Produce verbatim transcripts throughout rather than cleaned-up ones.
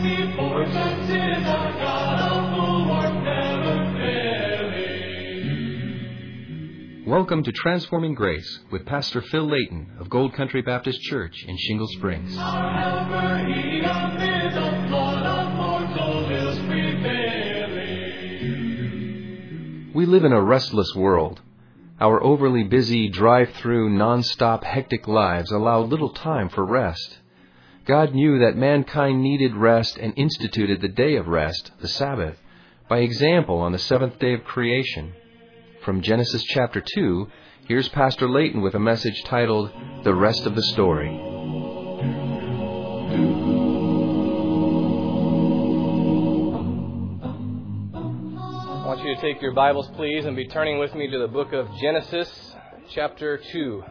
before senses our God of bulwark never failing. Welcome to Transforming Grace with Pastor Phil Layton of Gold Country Baptist Church in Shingle Springs. Our helper, he amid the flood of mortal ills prevailing. We live in a restless world. Our overly busy, drive-through, non-stop, hectic lives allow little time for rest. God knew that mankind needed rest and instituted the day of rest, the Sabbath, by example on the seventh day of creation. From Genesis chapter two, here's Pastor Layton with a message titled, The Rest of the Story. I want you to take your Bibles, please, and be turning with me to the book of Genesis, chapter two.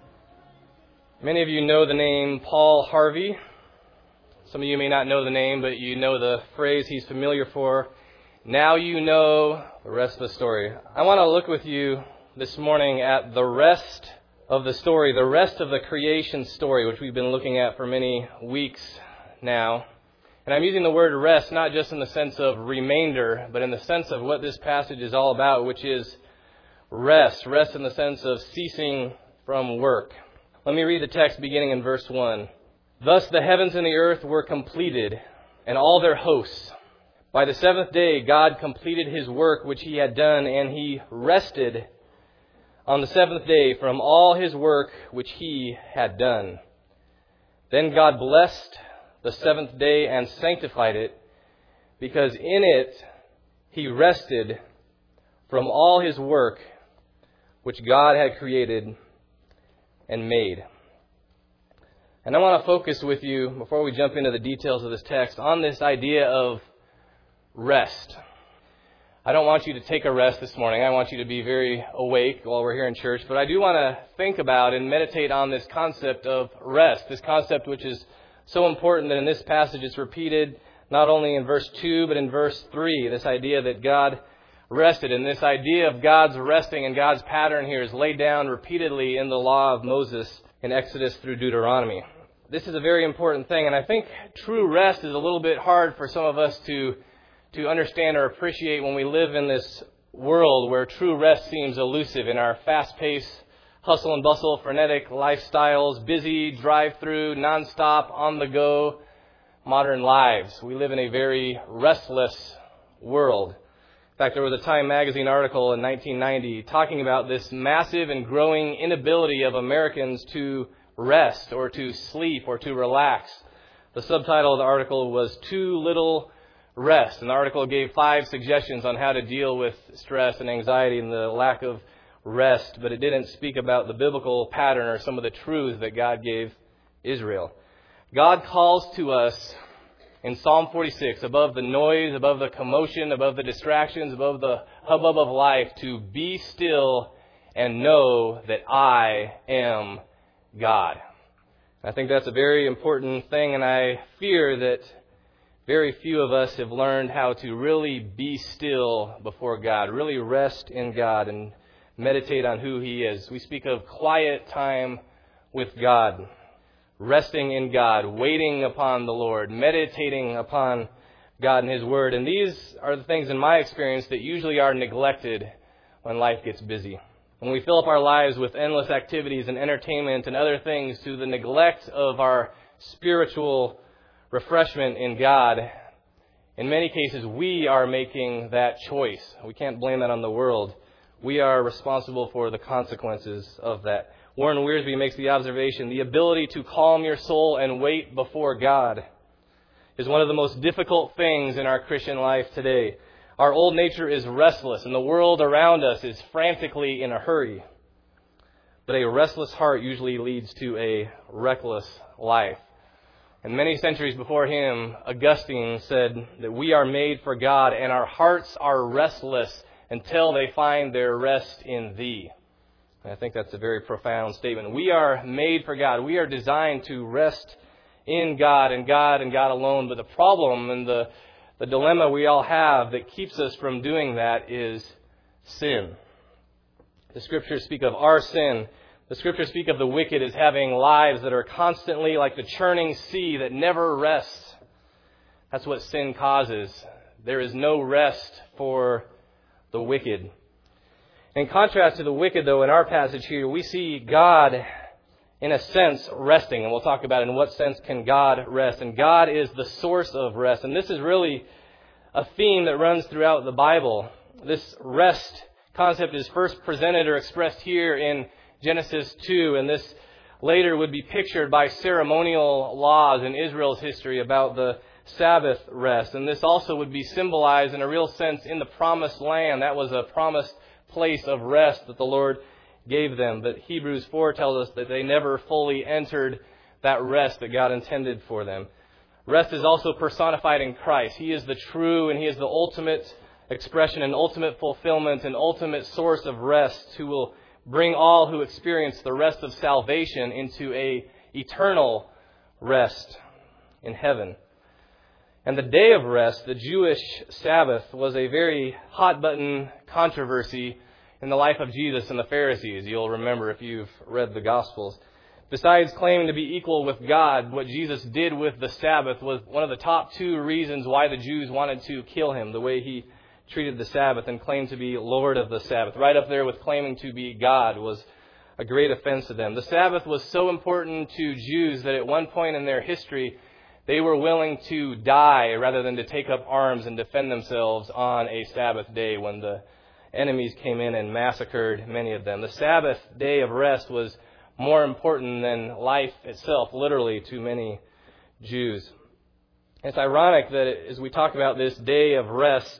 Many of you know the name Paul Harvey. Some of you may not know the name, but you know the phrase he's familiar for. Now you know the rest of the story. I want to look with you this morning at the rest of the story, the rest of the creation story, which we've been looking at for many weeks now. And I'm using the word rest not just in the sense of remainder, but in the sense of what this passage is all about, which is rest. Rest in the sense of ceasing from work. Let me read the text beginning in verse one. Thus the heavens and the earth were completed, and all their hosts. By the seventh day God completed his work which he had done, and he rested on the seventh day from all his work which he had done. Then God blessed the seventh day and sanctified it, because in it he rested from all his work which God had created and made. And I want to focus with you, before we jump into the details of this text, on this idea of rest. I don't want you to take a rest this morning. I want you to be very awake while we're here in church. But I do want to think about and meditate on this concept of rest, this concept which is so important that in this passage it's repeated not only in verse two, but in verse three, this idea that God rested. And this idea of God's resting and God's pattern here is laid down repeatedly in the law of Moses in Exodus through Deuteronomy. This is a very important thing, and I think true rest is a little bit hard for some of us to, to understand or appreciate when we live in this world where true rest seems elusive in our fast-paced, hustle and bustle, frenetic lifestyles, busy, drive-through, non-stop, on-the-go, modern lives. We live in a very restless world. In fact, there was a Time magazine article in nineteen ninety talking about this massive and growing inability of Americans to rest or to sleep or to relax. The subtitle of the article was Too Little Rest. And the article gave five suggestions on how to deal with stress and anxiety and the lack of rest, but it didn't speak about the biblical pattern or some of the truths that God gave Israel. God calls to us in Psalm forty-six, above the noise, above the commotion, above the distractions, above the hubbub of life, to be still and know that I am God. I think that's a very important thing, and I fear that very few of us have learned how to really be still before God, really rest in God and meditate on who He is. We speak of quiet time with God, resting in God, waiting upon the Lord, meditating upon God and His Word. And these are the things in my experience that usually are neglected when life gets busy. When we fill up our lives with endless activities and entertainment and other things to the neglect of our spiritual refreshment in God, in many cases we are making that choice. We can't blame that on the world. We are responsible for the consequences of that. Warren Wiersbe makes the observation, the ability to calm your soul and wait before God is one of the most difficult things in our Christian life today. Our old nature is restless, and the world around us is frantically in a hurry. But a restless heart usually leads to a reckless life. And many centuries before him, Augustine said that we are made for God, and our hearts are restless until they find their rest in Thee. And I think that's a very profound statement. We are made for God. We are designed to rest in God and God and God alone. But the problem and the, the dilemma we all have that keeps us from doing that is sin. The Scriptures speak of our sin. The Scriptures speak of the wicked as having lives that are constantly like the churning sea that never rests. That's what sin causes. There is no rest for the wicked. In contrast to the wicked, though, in our passage here, we see God, in a sense, resting. And we'll talk about in what sense can God rest. And God is the source of rest. And this is really a theme that runs throughout the Bible. This rest concept is first presented or expressed here in Genesis two. And this later would be pictured by ceremonial laws in Israel's history about the Sabbath rest. And this also would be symbolized in a real sense in the promised land. That was a promised place of rest that the Lord gave them. But Hebrews four tells us that they never fully entered that rest that God intended for them. Rest is also personified in Christ. He is the true and He is the ultimate expression and ultimate fulfillment and ultimate source of rest, who will bring all who experience the rest of salvation into a eternal rest in heaven. And the day of rest, the Jewish Sabbath, was a very hot-button controversy in the life of Jesus and the Pharisees. You'll remember if you've read the Gospels. Besides claiming to be equal with God, what Jesus did with the Sabbath was one of the top two reasons why the Jews wanted to kill Him, the way He treated the Sabbath and claimed to be Lord of the Sabbath. Right up there with claiming to be God was a great offense to them. The Sabbath was so important to Jews that at one point in their history, they were willing to die rather than to take up arms and defend themselves on a Sabbath day when the enemies came in and massacred many of them. The Sabbath day of rest was more important than life itself, literally, to many Jews. It's ironic that as we talk about this day of rest,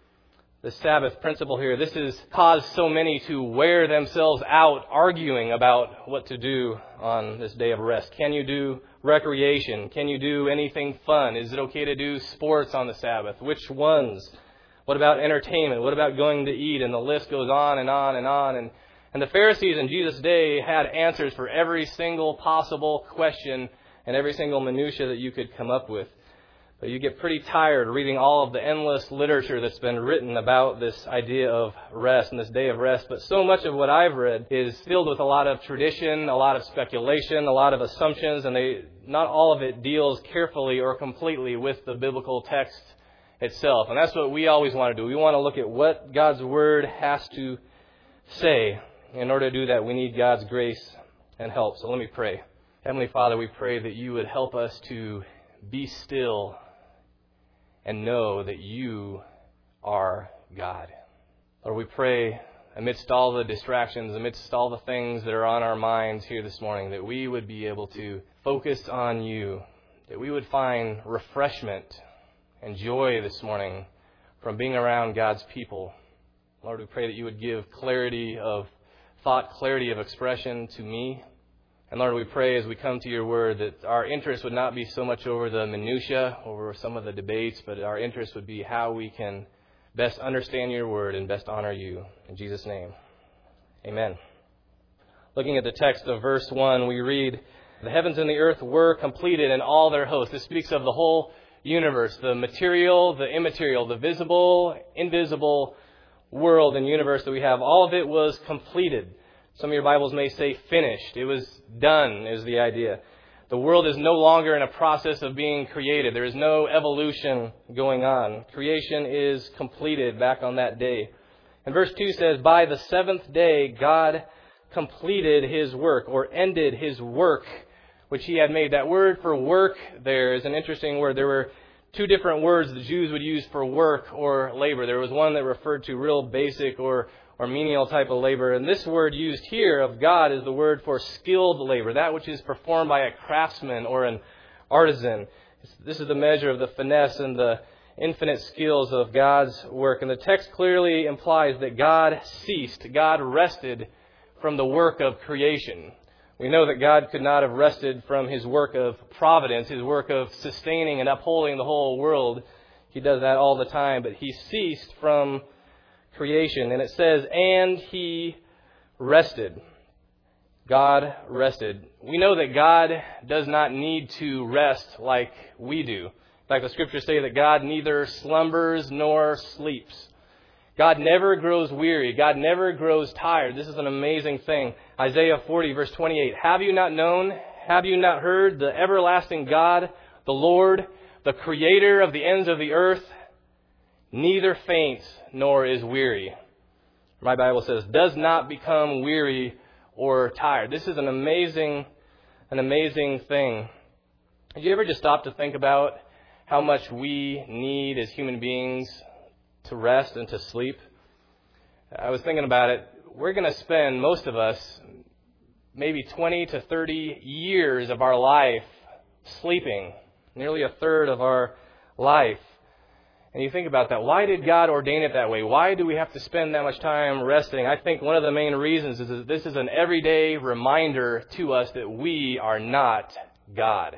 the Sabbath principle here, this has caused so many to wear themselves out arguing about what to do on this day of rest. Can you do recreation? Can you do anything fun? Is it okay to do sports on the Sabbath? Which ones? What about entertainment? What about going to eat? And the list goes on and on and on. And, and the Pharisees in Jesus' day had answers for every single possible question and every single minutia that you could come up with. But you get pretty tired reading all of the endless literature that's been written about this idea of rest and this day of rest. But so much of what I've read is filled with a lot of tradition, a lot of speculation, a lot of assumptions, and they not all of it deals carefully or completely with the biblical text itself. And that's what we always want to do. We want to look at what God's Word has to say. In order to do that, we need God's grace and help. So let me pray. Heavenly Father, we pray that you would help us to be still and know that you are God. Lord, we pray amidst all the distractions, amidst all the things that are on our minds here this morning, that we would be able to focus on you, that we would find refreshment and joy this morning from being around God's people. Lord, we pray that you would give clarity of thought, clarity of expression to me. And Lord, we pray as we come to your word that our interest would not be so much over the minutia, over some of the debates, but our interest would be how we can best understand your word and best honor you. In Jesus' name, amen. Looking at the text of verse one, we read, "The heavens and the earth were completed and all their hosts." This speaks of the whole universe, the material, the immaterial, the visible, invisible world and universe that we have. All of it was completed. Some of your Bibles may say finished. It was done is the idea. The world is no longer in a process of being created. There is no evolution going on. Creation is completed back on that day. And verse two says, "By the seventh day God completed His work," or ended His work, which He had made. That word for work there is an interesting word. There were two different words the Jews would use for work or labor. There was one that referred to real basic or or menial type of labor. And this word used here of God is the word for skilled labor, that which is performed by a craftsman or an artisan. This is the measure of the finesse and the infinite skills of God's work. And the text clearly implies that God ceased, God rested from the work of creation. We know that God could not have rested from His work of providence, His work of sustaining and upholding the whole world. He does that all the time, but He ceased from creation. And it says, "And He rested." God rested. We know that God does not need to rest like we do. In fact, the Scriptures say that God neither slumbers nor sleeps. God never grows weary. God never grows tired. This is an amazing thing. Isaiah forty, verse twenty-eight. "Have you not known? Have you not heard? The everlasting God, the Lord, the creator of the ends of the earth, neither faints nor is weary. My Bible says, does not become weary or tired. This is an amazing, an amazing thing. Did you ever just stop to think about how much we need as human beings to rest and to sleep? I was thinking about it. We're going to spend, most of us, maybe twenty to thirty years of our life sleeping, nearly a third of our life. And you think about that. Why did God ordain it that way? Why do we have to spend that much time resting? I think one of the main reasons is that this is an everyday reminder to us that we are not God.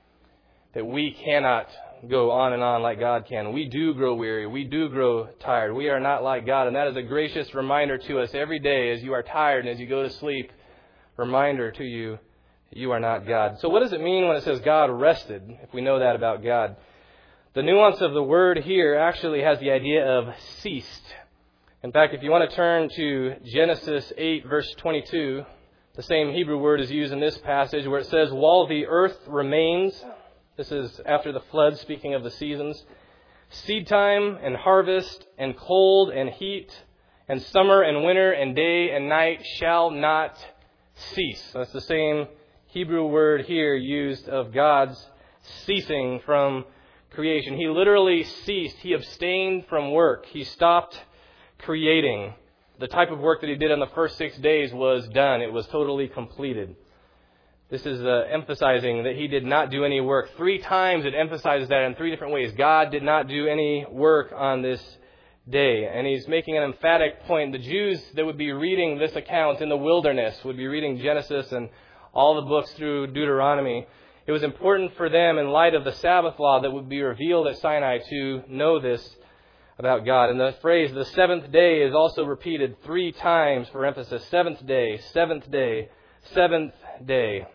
That we cannot go on and on like God can. We do grow weary. We do grow tired. We are not like God. And that is a gracious reminder to us every day as you are tired and as you go to sleep. Reminder to you that you are not God. So what does it mean when it says God rested, if we know that about God? The nuance of the word here actually has the idea of ceased. In fact, if you want to turn to Genesis eight, verse twenty-two, the same Hebrew word is used in this passage where it says, while the earth remains, this is after the flood, speaking of the seasons, seed time and harvest and cold and heat and summer and winter and day and night shall not cease. That's the same Hebrew word here used of God's ceasing from creation. He literally ceased. He abstained from work. He stopped creating. The type of work that he did on the first six days was done. It was totally completed. This is uh, emphasizing that he did not do any work. Three times it emphasizes that in three different ways. God did not do any work on this day. And he's making an emphatic point. The Jews that would be reading this account in the wilderness would be reading Genesis and all the books through Deuteronomy. It was important for them, in light of the Sabbath law that would be revealed at Sinai, to know this about God. And the phrase, the seventh day, is also repeated three times for emphasis. Seventh day, seventh day, seventh day.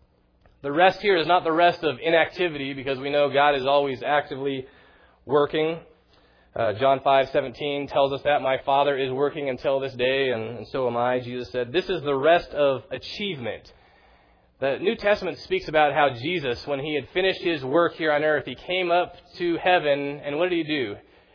The rest here is not the rest of inactivity, because we know God is always actively working. Uh, John five seventeen tells us that my Father is working until this day, and, and so am I. Jesus said, this is the rest of achievement. The New Testament speaks about how Jesus, when he had finished his work here on earth, he came up to heaven, and what did he do?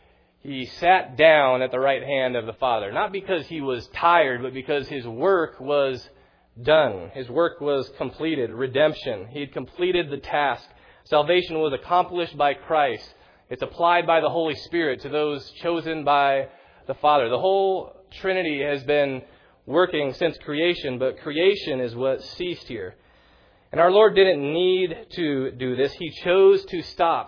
He sat down at the right hand of the Father. Not because he was tired, but because his work was done. His work was completed. Redemption. He had completed the task. Salvation was accomplished by Christ. It's applied by the Holy Spirit to those chosen by the Father. The whole Trinity has been working since creation, but creation is what ceased here. And our Lord didn't need to do this. He chose to stop.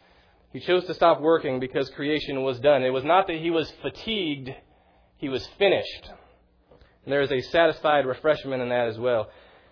He chose to stop working because creation was done. It was not that he was fatigued. He was finished. And there is a satisfied refreshment in that as well.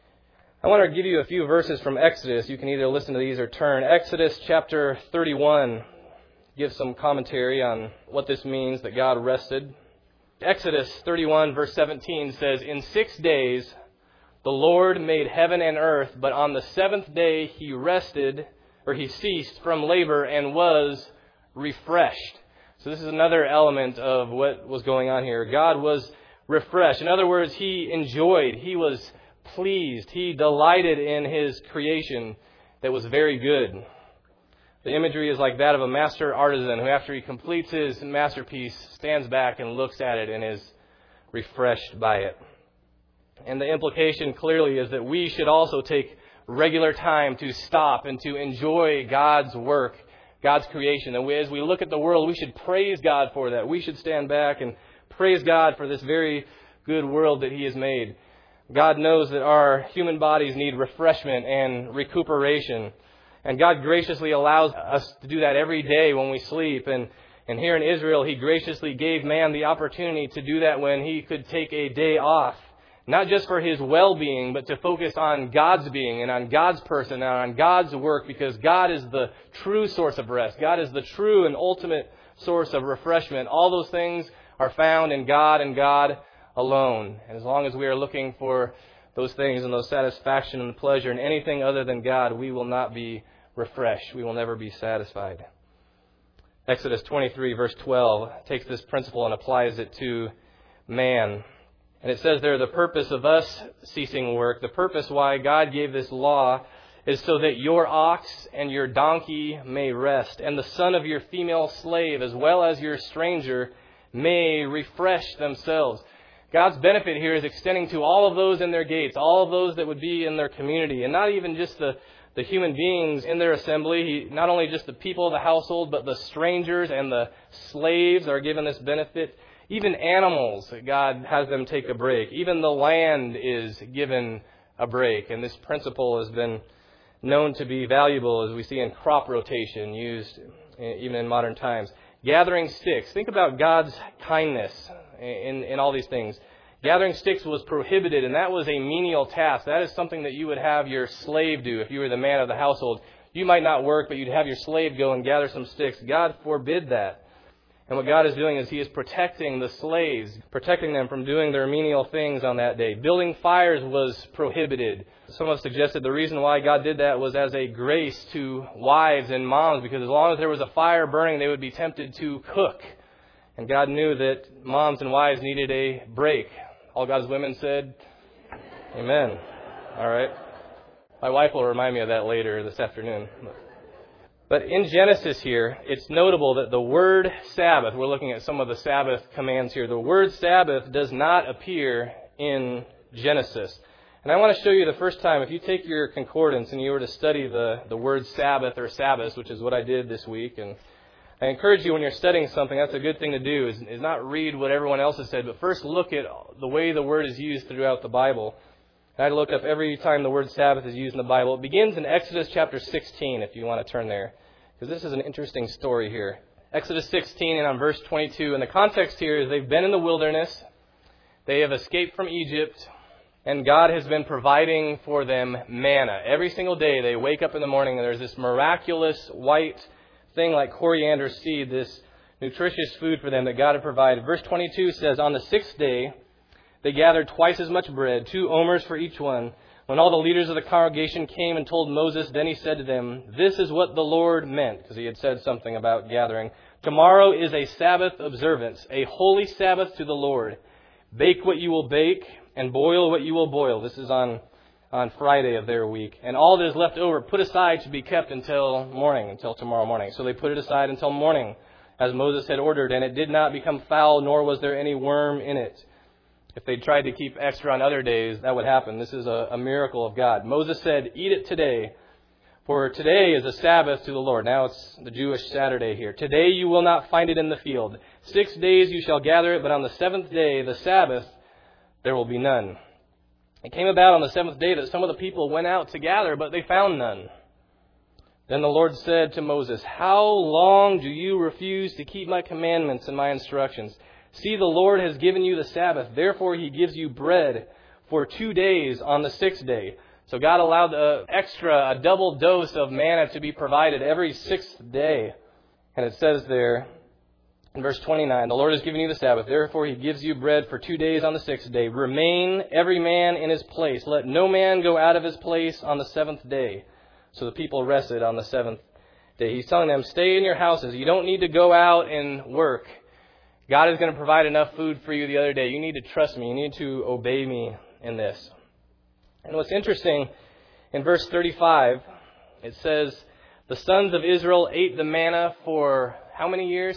I want to give you a few verses from Exodus. You can either listen to these or turn. Exodus chapter thirty-one gives some commentary on what this means, that God rested. Exodus thirty-one verse seventeen says, in six days the Lord made heaven and earth, but on the seventh day he rested, or he ceased from labor and was refreshed. So this is another element of what was going on here. God was refreshed. In other words, he enjoyed, he was pleased, he delighted in his creation that was very good. The imagery is like that of a master artisan who, after he completes his masterpiece, stands back and looks at it and is refreshed by it. And the implication clearly is that we should also take regular time to stop and to enjoy God's work, God's creation. And we, as we look at the world, we should praise God for that. We should stand back and praise God for this very good world that he has made. God knows that our human bodies need refreshment and recuperation. And God graciously allows us to do that every day when we sleep. And, and here in Israel, he graciously gave man the opportunity to do that when he could take a day off. Not just for his well-being, but to focus on God's being and on God's person and on God's work, because God is the true source of rest. God is the true and ultimate source of refreshment. All those things are found in God and God alone. And as long as we are looking for those things and those satisfaction and pleasure in anything other than God, we will not be refreshed. We will never be satisfied. Exodus twenty-three verse twelve takes this principle and applies it to man. And it says there, the purpose of us ceasing work, the purpose why God gave this law is so that your ox and your donkey may rest, and the son of your female slave, as well as your stranger, may refresh themselves. God's benefit here is extending to all of those in their gates, all of those that would be in their community, and not even just the, the human beings in their assembly, he, not only just the people of the household, but the strangers and the slaves are given this benefit. Even animals, God has them take a break. Even the land is given a break, and this principle has been known to be valuable, as we see in crop rotation used even in modern times. Gathering sticks. Think about God's kindness in, in all these things. Gathering sticks was prohibited, and that was a menial task. That is something that you would have your slave do if you were the man of the household. You might not work, but you'd have your slave go and gather some sticks. God forbid that. And what God is doing is He is protecting the slaves, protecting them from doing their menial things on that day. Building fires was prohibited. Some have suggested the reason why God did that was as a grace to wives and moms, because as long as there was a fire burning, they would be tempted to cook. And God knew that moms and wives needed a break. All God's women said, amen. All right. My wife will remind me of that later this afternoon. But in Genesis here, it's notable that the word Sabbath, we're looking at some of the Sabbath commands here, the word Sabbath does not appear in Genesis. And I want to show you the first time, if you take your concordance and you were to study the, the word Sabbath or Sabbath, which is what I did this week, and I encourage you when you're studying something, that's a good thing to do, is, is not read what everyone else has said, but first look at the way the word is used throughout the Bible. And I look up every time the word Sabbath is used in the Bible. It begins in Exodus chapter sixteen, if you want to turn there, because this is an interesting story here. Exodus sixteen and on verse twenty-two. And the context here is they've been in the wilderness. They have escaped from Egypt. And God has been providing for them manna. Every single day they wake up in the morning and there's this miraculous white thing like coriander seed, this nutritious food for them that God had provided. Verse twenty-two says, on the sixth day they gathered twice as much bread, two omers for each one. When all the leaders of the congregation came and told Moses, then he said to them, this is what the Lord meant, because he had said something about gathering. Tomorrow is a Sabbath observance, a holy Sabbath to the Lord. Bake what you will bake and boil what you will boil. This is on, on Friday of their week. And all that is left over, put aside to be kept until morning, until tomorrow morning. So they put it aside until morning, as Moses had ordered, and it did not become foul, nor was there any worm in it. If they tried to keep extra on other days, that would happen. This is a, a miracle of God. Moses said, eat it today, for today is a Sabbath to the Lord. Now it's the Jewish Saturday here. Today you will not find it in the field. Six days you shall gather it, but on the seventh day, the Sabbath, there will be none. It came about on the seventh day that some of the people went out to gather, but they found none. Then the Lord said to Moses, how long do you refuse to keep my commandments and my instructions? See, the Lord has given you the Sabbath. Therefore, He gives you bread for two days on the sixth day. So God allowed an extra, a double dose of manna to be provided every sixth day. And it says there in verse twenty-nine, the Lord has given you the Sabbath. Therefore, He gives you bread for two days on the sixth day. Remain every man in his place. Let no man go out of his place on the seventh day. So the people rested on the seventh day. He's telling them, stay in your houses. You don't need to go out and work. God is going to provide enough food for you the other day. You need to trust me. You need to obey me in this. And what's interesting, in verse thirty-five, it says, the sons of Israel ate the manna for how many years?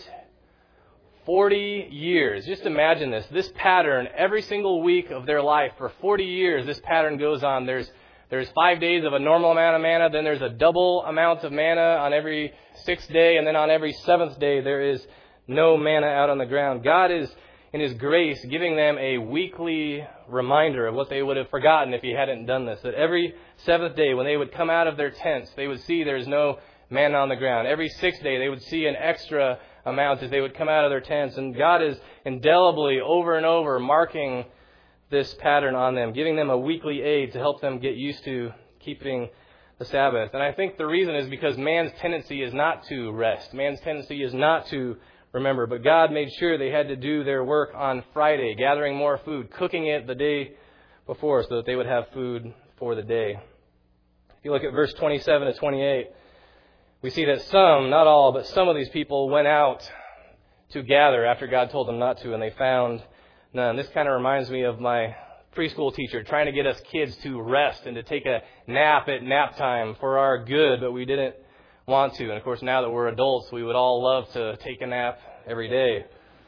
forty years. Just imagine this. This pattern, every single week of their life, for forty years, this pattern goes on. There's There's five days of a normal amount of manna. Then there's a double amount of manna on every sixth day. And then on every seventh day, there is no manna out on the ground. God is, in His grace, giving them a weekly reminder of what they would have forgotten if He hadn't done this. That every seventh day, when they would come out of their tents, they would see there's no manna on the ground. Every sixth day, they would see an extra amount as they would come out of their tents. And God is indelibly, over and over, marking this pattern on them, giving them a weekly aid to help them get used to keeping the Sabbath. And I think the reason is because man's tendency is not to rest. Man's tendency is not to remember. But God made sure they had to do their work on Friday, gathering more food, cooking it the day before so that they would have food for the day. If you look at verse twenty-seven to twenty-eight, we see that some, not all, but some of these people went out to gather after God told them not to, and they found none. This kind of reminds me of my preschool teacher trying to get us kids to rest and to take a nap at nap time for our good, but we didn't want to. And of course, now that we're adults, we would all love to take a nap every day.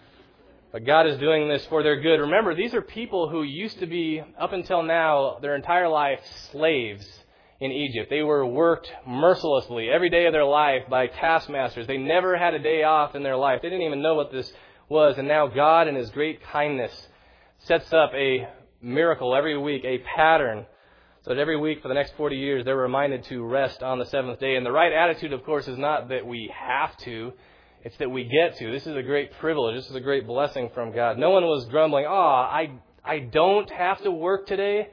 But God is doing this for their good. Remember, these are people who used to be, up until now, their entire life, slaves in Egypt. They were worked mercilessly every day of their life by taskmasters. They never had a day off in their life. They didn't even know what this was. And now God, in His great kindness, sets up a miracle every week, a pattern, so that every week for the next forty years, they're reminded to rest on the seventh day. And the right attitude, of course, is not that we have to. It's that we get to. This is a great privilege. This is a great blessing from God. No one was grumbling, oh, I, I don't have to work today.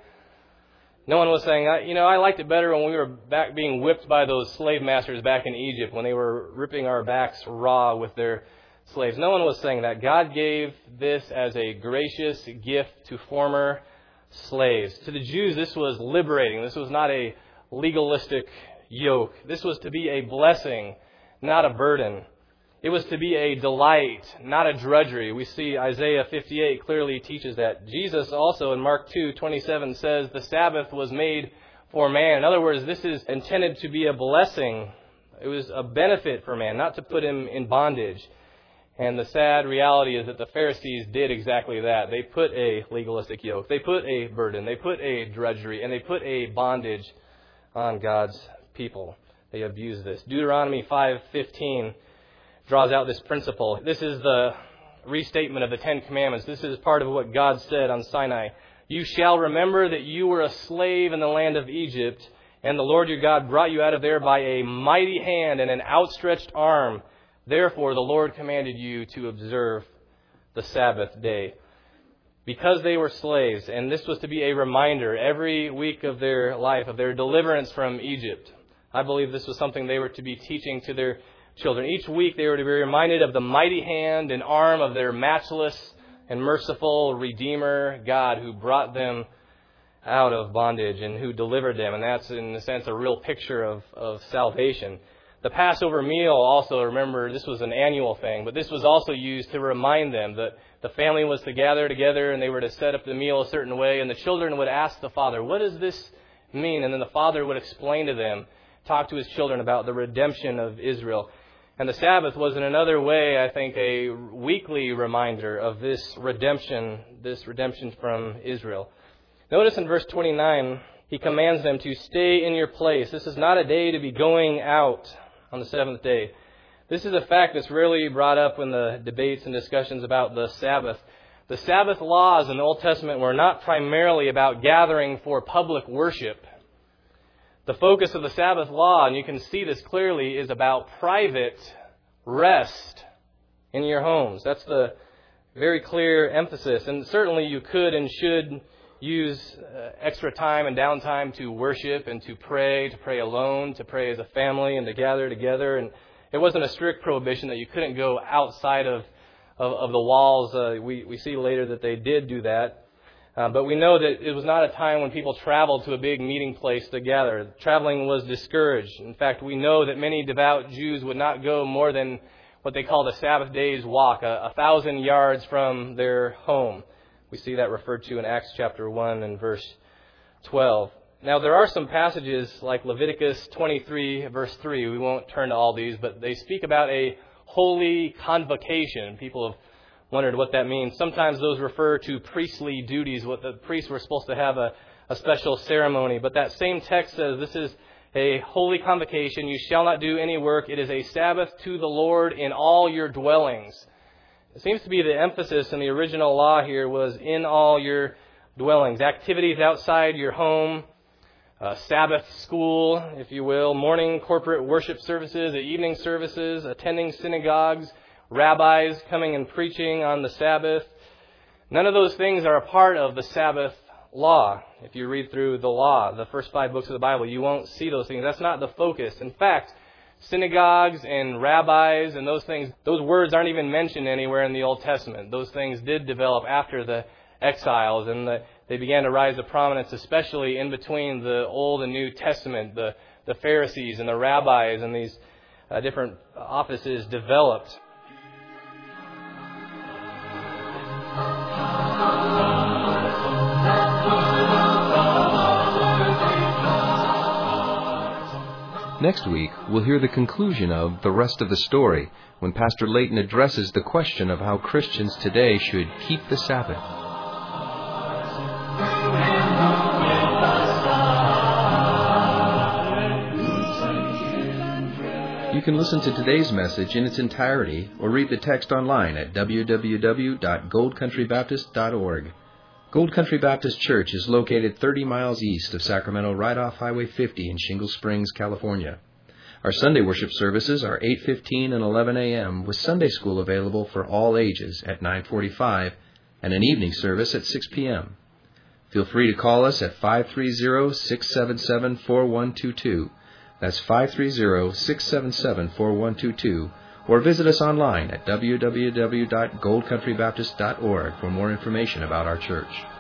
No one was saying, you know, I liked it better when we were back being whipped by those slave masters back in Egypt, when they were ripping our backs raw with their slaves. No one was saying that. God gave this as a gracious gift to former slaves. To the Jews, this was liberating. This was not a legalistic yoke. This was to be a blessing, not a burden. It was to be a delight, not a drudgery. We see Isaiah fifty-eight clearly teaches that. Jesus also in Mark two twenty-seven says the Sabbath was made for man. In other words, this is intended to be a blessing. It was a benefit for man, not to put him in bondage. And the sad reality is that the Pharisees did exactly that. They put a legalistic yoke. They put a burden. They put a drudgery. And they put a bondage on God's people. They abused this. Deuteronomy five fifteen draws out this principle. This is the restatement of the Ten Commandments. This is part of what God said on Sinai. You shall remember that you were a slave in the land of Egypt, and the Lord your God brought you out of there by a mighty hand and an outstretched arm. Therefore, the Lord commanded you to observe the Sabbath day. Because they were slaves, and this was to be a reminder every week of their life, of their deliverance from Egypt. I believe this was something they were to be teaching to their children. Each week they were to be reminded of the mighty hand and arm of their matchless and merciful Redeemer, God, who brought them out of bondage and who delivered them. And that's, in a sense, a real picture of, of salvation. The Passover meal also, remember, this was an annual thing, but this was also used to remind them that the family was to gather together and they were to set up the meal a certain way, and the children would ask the father, what does this mean? And then the father would explain to them, talk to his children about the redemption of Israel. And the Sabbath was in another way, I think, a weekly reminder of this redemption, this redemption from Israel. Notice in verse twenty-nine, he commands them to stay in your place. This is not a day to be going out on the seventh day. This is a fact that's rarely brought up in the debates and discussions about the Sabbath. The Sabbath laws in the Old Testament were not primarily about gathering for public worship. The focus of the Sabbath law, and you can see this clearly, is about private rest in your homes. That's the very clear emphasis. And certainly you could and should use uh, extra time and downtime to worship and to pray, to pray alone, to pray as a family, and to gather together. And it wasn't a strict prohibition that you couldn't go outside of, of, of the walls. Uh, we, we see later that they did do that. Uh, but we know that it was not a time when people traveled to a big meeting place to gather. Traveling was discouraged. In fact, we know that many devout Jews would not go more than what they call the Sabbath day's walk, a, a thousand yards from their home. We see that referred to in Acts chapter one and verse twelve. Now, there are some passages like Leviticus twenty-three, verse three. We won't turn to all these, but they speak about a holy convocation. People have wondered what that means. Sometimes those refer to priestly duties, what the priests were supposed to have a, a special ceremony. But that same text says this is a holy convocation. You shall not do any work. It is a Sabbath to the Lord in all your dwellings. It seems to be the emphasis in the original law here was in all your dwellings. Activities outside your home, uh, Sabbath school, if you will, morning corporate worship services, evening services, attending synagogues, rabbis coming and preaching on the Sabbath. None of those things are a part of the Sabbath law. If you read through the law, the first five books of the Bible, you won't see those things. That's not the focus. In fact, synagogues and rabbis and those things, those words aren't even mentioned anywhere in the Old Testament. Those things did develop after the exiles, and the, they began to rise to prominence, especially in between the Old and New Testament. The, the Pharisees and the rabbis and these uh, different offices developed. That's Next week, we'll hear the conclusion of The Rest of the Story, when Pastor Layton addresses the question of how Christians today should keep the Sabbath. You can listen to today's message in its entirety or read the text online at w w w dot gold country baptist dot org. Gold Country Baptist Church is located thirty miles east of Sacramento, right off Highway fifty in Shingle Springs, California. Our Sunday worship services are eight fifteen and eleven a.m. with Sunday school available for all ages at nine forty-five and an evening service at six p.m. Feel free to call us at five three zero, six seven seven, four one two two. That's five three zero, six seven seven, four one two two, or visit us online at w w w dot gold country baptist dot org for more information about our church.